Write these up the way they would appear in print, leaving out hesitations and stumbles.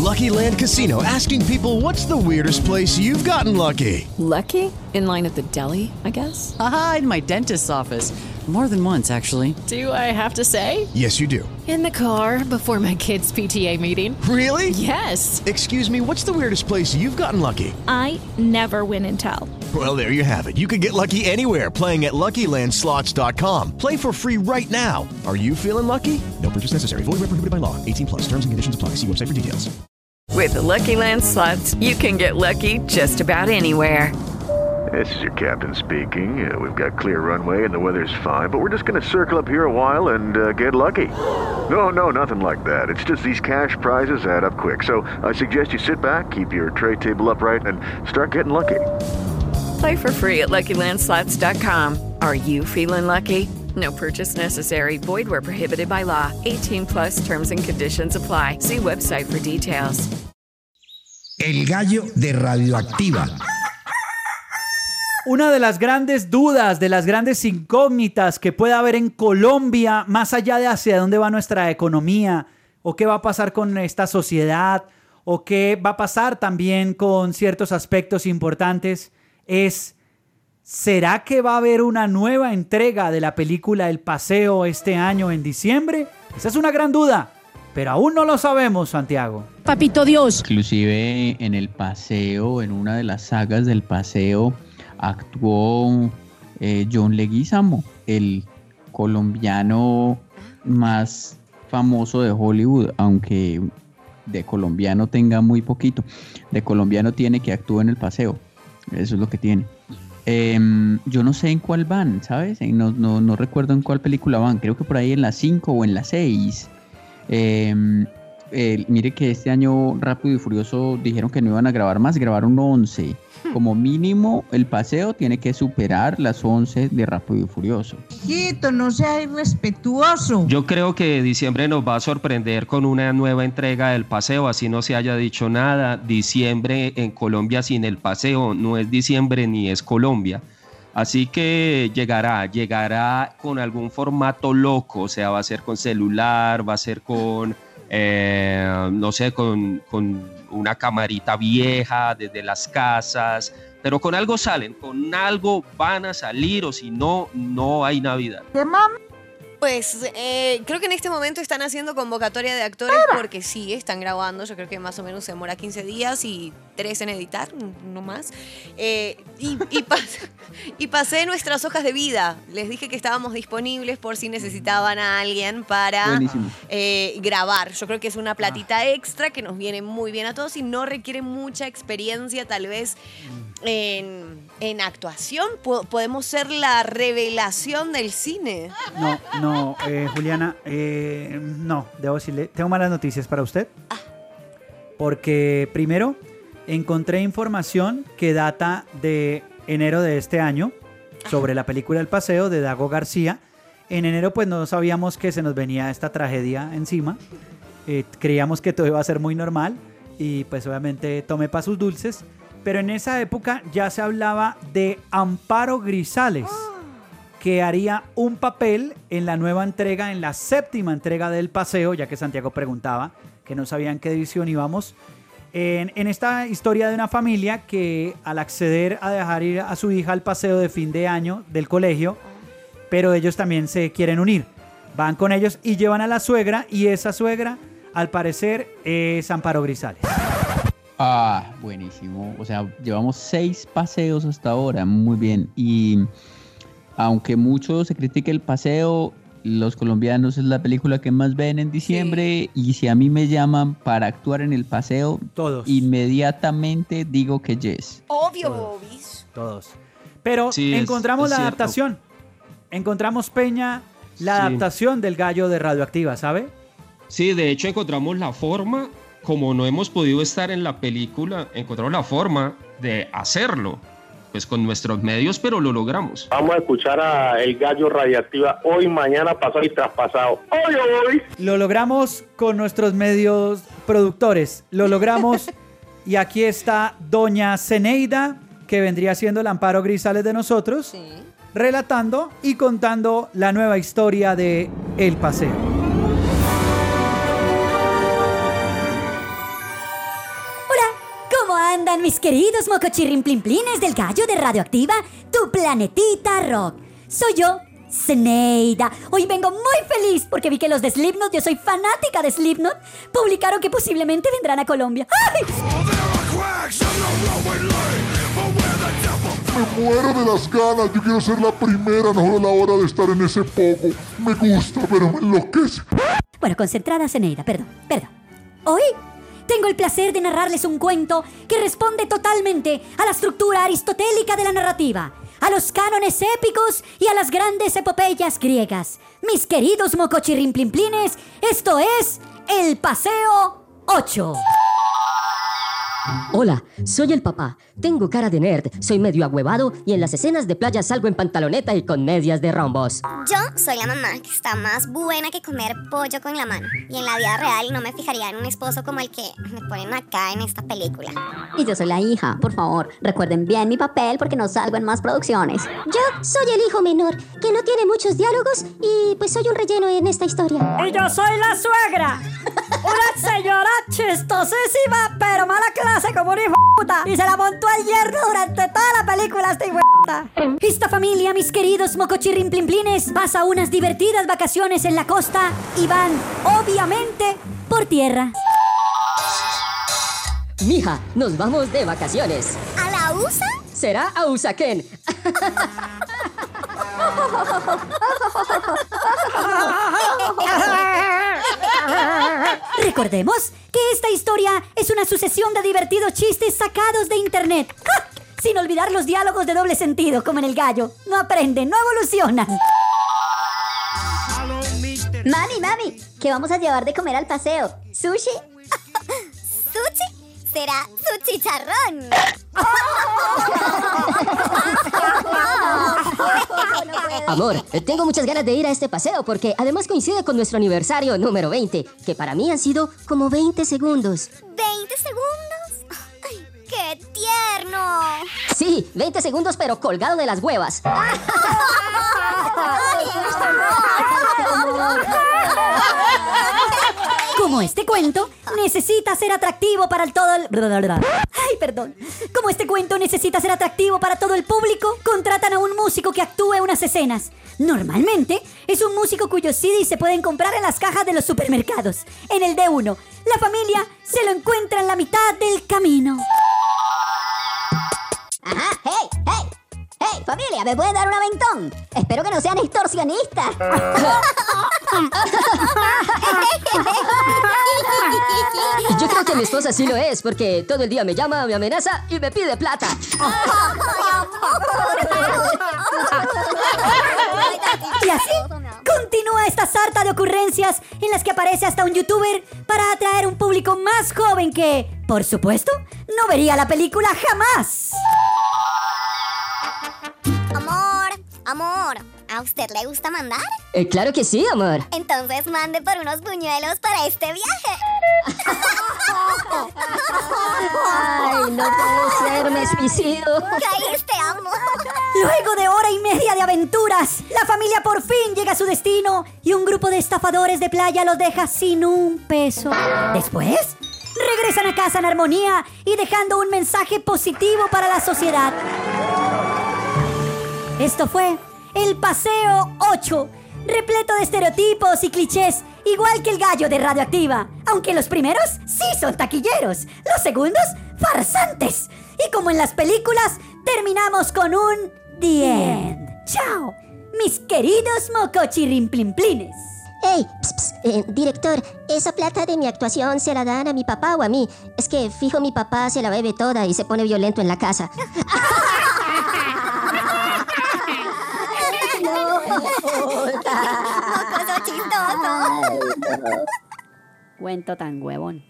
Lucky Land Casino, asking people, what's the weirdest place you've gotten lucky? Lucky? In line at the deli, I guess? Aha, in my dentist's office. More than once, actually. Do I have to say? Yes, you do. In the car before my kids' PTA meeting. Really? Yes. Excuse me, what's the weirdest place you've gotten lucky? I never win and tell. Well, there you have it. You can get lucky anywhere, playing at LuckyLandSlots.com. Play for free right now. Are you feeling lucky? No purchase necessary. Void where prohibited by law. 18 plus. Terms and conditions apply. See website for details. With the Lucky Land Slots, you can get lucky just about anywhere. This is your captain speaking. We've got clear runway and the weather's fine, but we're just going to circle up here a while and get lucky. No, nothing like that. It's just these cash prizes add up quick. So I suggest you sit back, keep your tray table upright, and start getting lucky. Play for free at LuckyLandSlots.com. Are you feeling lucky? No purchase necessary. Void where prohibited by law. 18 plus terms and conditions apply. See website for details. El gallo de Radioactiva. Una de las grandes dudas, de las grandes incógnitas que puede haber en Colombia, más allá de hacia dónde va nuestra economía, o qué va a pasar con esta sociedad, o qué va a pasar también con ciertos aspectos importantes, es: ¿será que va a haber una nueva entrega de la película El Paseo este año en diciembre? Esa es una gran duda, pero aún no lo sabemos, Santiago. Papito Dios. Inclusive en El Paseo, en una de las sagas del Paseo, actuó John Leguizamo, el colombiano más famoso de Hollywood, aunque de colombiano tenga muy poquito. De colombiano tiene que actúa en El Paseo, eso es lo que tiene. Yo no sé en cuál van, ¿sabes? No recuerdo en cuál película van, creo que por ahí en la 5 o en la 6. Mire que este año Rápido y Furioso dijeron que no iban a grabar más, grabaron 11. Como mínimo, El Paseo tiene que superar las 11 de Rápido y Furioso. Hijito, no sea irrespetuoso. Yo creo que diciembre nos va a sorprender con una nueva entrega del Paseo, así no se haya dicho nada. Diciembre en Colombia sin El Paseo no es diciembre ni es Colombia. Así que llegará con algún formato loco, o sea, va a ser con celular, va a ser con, no sé, con una camarita vieja desde las casas, pero con algo salen, con algo van a salir, o si no, no hay Navidad. ¿Qué, mami? Pues creo que en este momento están haciendo convocatoria de actores porque sí, están grabando. Yo creo que más o menos se demora 15 días y 3 en editar, no más. Y pasé nuestras hojas de vida. Les dije que estábamos disponibles por si necesitaban a alguien para grabar. Yo creo que es una platita extra que nos viene muy bien a todos y no requiere mucha experiencia tal vez en actuación. Podemos ser la revelación del cine. No, Juliana, no, debo decirle, tengo malas noticias para usted. Porque primero, encontré información que data de enero de este año sobre la película El Paseo de Dago García. En enero pues no sabíamos que se nos venía esta tragedia encima. Creíamos que todo iba a ser muy normal y pues obviamente tomé pa' sus dulces. Pero en esa época ya se hablaba de Amparo Grisales, que haría un papel en la nueva entrega, en la 7ª entrega del Paseo, ya que Santiago preguntaba, que no sabían qué edición íbamos. En esta historia de una familia que al acceder a dejar ir a su hija al paseo de fin de año del colegio, pero ellos también se quieren unir. Van con ellos y llevan a la suegra, y esa suegra, al parecer, es Amparo Grisales. Ah, buenísimo. O sea, llevamos 6 paseos hasta ahora, muy bien. Y aunque mucho se critique El Paseo, los colombianos es la película que más ven en diciembre. Sí. Y si a mí me llaman para actuar en El Paseo, todos, inmediatamente digo que yes. Obvio, Bobis. Todos. Pero sí, encontramos la adaptación. Encontramos, Peña, la adaptación del Gallo de Radioactiva, ¿sabe? Sí, de hecho encontramos la forma. Como no hemos podido estar en la película, encontramos la forma de hacerlo, pues con nuestros medios, pero lo logramos. Vamos a escuchar a El Gallo Radioactiva hoy, mañana, pasado y traspasado. ¡Hoy! Lo logramos con nuestros medios productores, lo logramos y aquí está doña Zeneida, que vendría siendo el Amparo Grisales de nosotros, relatando y contando la nueva historia de El Paseo. andan mis queridos mocochirrimplimplines del gallo de Radioactiva, tu planetita rock? Soy yo, Zeneida. Hoy vengo muy feliz porque vi que los de Slipknot, yo soy fanática de Slipknot, publicaron que posiblemente vendrán a Colombia. ¡Ay! Me muero de las ganas, yo quiero ser la primera, no veo la hora de estar en ese poco. Me gusta, pero me enloquece. Bueno, concentrada, Zeneida, perdón. Hoy tengo el placer de narrarles un cuento que responde totalmente a la estructura aristotélica de la narrativa, a los cánones épicos y a las grandes epopeyas griegas. Mis queridos mocochirrimplimplines, esto es El Paseo 8. Hola, soy el papá. Tengo cara de nerd, soy medio ahuevado y en las escenas de playa salgo en pantaloneta y con medias de rombos. Yo soy la mamá que está más buena que comer pollo con la mano. Y en la vida real no me fijaría en un esposo como el que me ponen acá en esta película. Y yo soy la hija, por favor, recuerden bien mi papel porque no salgo en más producciones. Yo soy el hijo menor, que no tiene muchos diálogos y pues soy un relleno en esta historia. Y yo soy la suegra, una señora chistosísima, pero mala clase como una hijueputa. Y se la montó al yerno durante toda la película esta hijueputa. Esta familia, mis queridos mocochirrimplimplines, pasa unas divertidas vacaciones en la costa y van, obviamente, por tierra. Mija, nos vamos de vacaciones. ¿A la USA? Será a Usaquén. Recordemos que esta historia es una sucesión de divertidos chistes sacados de internet. ¡Ja! Sin olvidar los diálogos de doble sentido, como en El Gallo. No aprenden, no evolucionan. Mami, ¿qué vamos a llevar de comer al paseo? ¿Sushi? ¿Sushi? Será su chicharrón. Amor, tengo muchas ganas de ir a este paseo porque además coincide con nuestro aniversario número 20, que para mí han sido como 20 segundos. ¿20 segundos? ¡Ay, qué tierno! Sí, 20 segundos pero colgado de las huevas. Como este cuento necesita ser atractivo para todo el... Como este cuento necesita ser atractivo para todo el público, contratan a un músico que actúe unas escenas. Normalmente es un músico cuyos CDs se pueden comprar en las cajas de los supermercados. En el D1, la familia se lo encuentra en la mitad del camino. Ajá, hey, familia, ¿me pueden dar un aventón? Espero que no sean extorsionistas. Yo creo que mi esposa sí lo es, porque todo el día me llama, me amenaza y me pide plata. Y así continúa esta sarta de ocurrencias en las que aparece hasta un youtuber para atraer un público más joven que, por supuesto, no vería la película jamás. Amor, ¿a usted le gusta mandar? Claro que sí, amor. Entonces mande por unos buñuelos para este viaje. Ay, no puede ser, me suicido. Caíste, amor. Luego de hora y media de aventuras, la familia por fin llega a su destino y un grupo de estafadores de playa los deja sin un peso. Después, regresan a casa en armonía y dejando un mensaje positivo para la sociedad. Esto fue El Paseo 8, repleto de estereotipos y clichés, igual que El Gallo de Radioactiva. Aunque los primeros sí son taquilleros, los segundos farsantes. Y como en las películas, terminamos con un The End. ¡Chao, mis queridos mocochirrimplimplines! Ey, director, ¿esa plata de mi actuación se la dan a mi papá o a mí? Es que fijo mi papá se la bebe toda y se pone violento en la casa. Mocoso chistoso. Cuento tan huevón.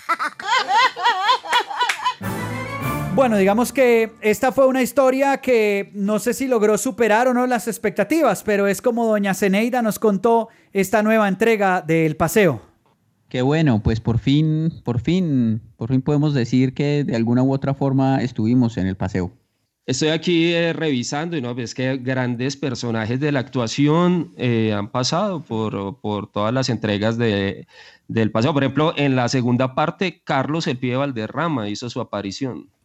Bueno, digamos que esta fue una historia que no sé si logró superar o no las expectativas, pero es como doña Zeneida nos contó esta nueva entrega del paseo. Qué bueno, pues por fin podemos decir que de alguna u otra forma estuvimos en el paseo. Estoy aquí revisando y no ves que grandes personajes de la actuación han pasado por todas las entregas del paseo. Por ejemplo, en la segunda parte, Carlos el Pibe Valderrama hizo su aparición.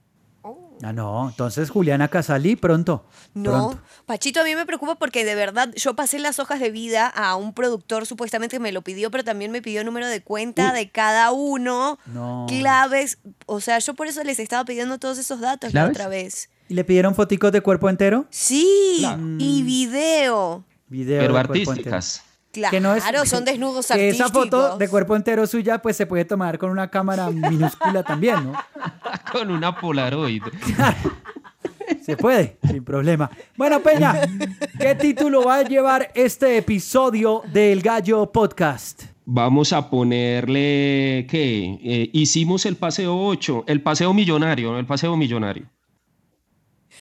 Ah, no. Entonces, Juliana Casali, pronto. No, Pachito, a mí me preocupa porque de verdad yo pasé las hojas de vida a un productor supuestamente que me lo pidió, pero también me pidió número de cuenta de cada uno, claves. O sea, yo por eso les estaba pidiendo todos esos datos la otra vez. ¿Y le pidieron foticos de cuerpo entero? Sí, y video. Pero artísticas. Claro, que no es, son desnudos que artísticos. Esa foto de cuerpo entero suya pues se puede tomar con una cámara minúscula también, ¿no? Con una Polaroid. Se puede, sin problema. Bueno, Peña, ¿qué título va a llevar este episodio del Gallo Podcast? Vamos a ponerle, ¿qué? Hicimos el paseo 8, el paseo millonario, ¿no? El paseo millonario.